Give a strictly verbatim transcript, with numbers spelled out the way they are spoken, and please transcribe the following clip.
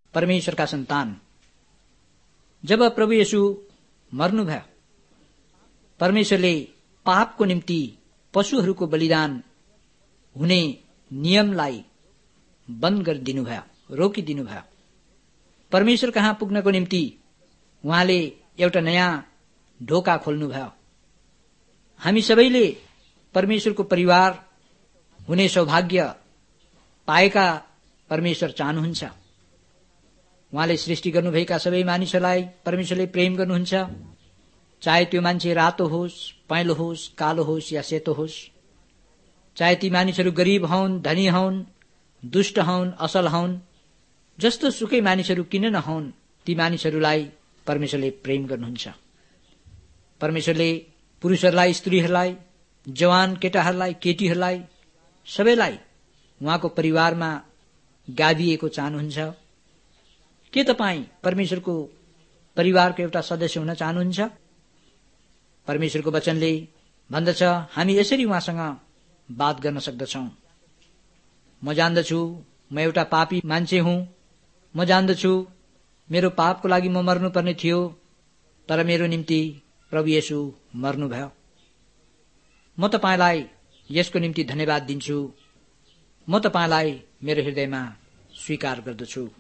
परमेश्वरका सन्तान, जब प्रभु येशू मर्नुभयो, परमेश्वरले पापको निम्ति पशुहरूको बलिदान हुने नियमलाई बन्द गरिदिनुभयो, रोकिदिनुभयो। परमेश्वर कहाँ पुग्नको निम्ति उहाँले एउटा नयाँ ढोका खोल्नुभयो। हामी सबैले परमेश्वरको परिवार हुने सौभाग्य पाएका परमेश्वर चाहनुहुन्छ। उहाँले सृष्टि गर्नुभएका सबै मानिसहरूलाई परमेश्वरले प्रेम गर्नुहुन्छ, चाहे त्यो मान्छे रातो होस्, पहेँलो होस्, कालो होस् या सेतो होस्, चाहे ती मानिसहरू गरीब हौन्, धनी हौन्, दुष्ट हौन्, असल हौन्, जस्तो सुकै मानिसहरू किन नहौन्, ती मानिसहरूलाई परमेश्वरले प्रेम गर्नुहुन्छ। परमेश्वरले पुरुषहरूलाई, स्त्रीहरूलाई, जवान केटाहरूलाई, केटीहरूलाई, सबैलाई उहाँको परिवारमा गाभिएको चाहनुहुन्छ। के तपाईँ परमेश्वरको परिवारको एउटा सदस्य हुन चाहनुहुन्छ? परमेश्वरको वचनले भन्दछ, हामी यसरी उहाँसँग बात गर्न सक्दछौं। म जान्दछु म एउटा पापी मान्छे हुँ, म जान्दछु मेरो पापको लागि म मर्नुपर्ने थियो, तर मेरो निम्ति प्रभु येशू मर्नुभयो। म तपाईलाई यसको निम्ति धन्यवाद दिन्छु। म तपाईलाई मेरो हृदयमा स्वीकार गर्दछु।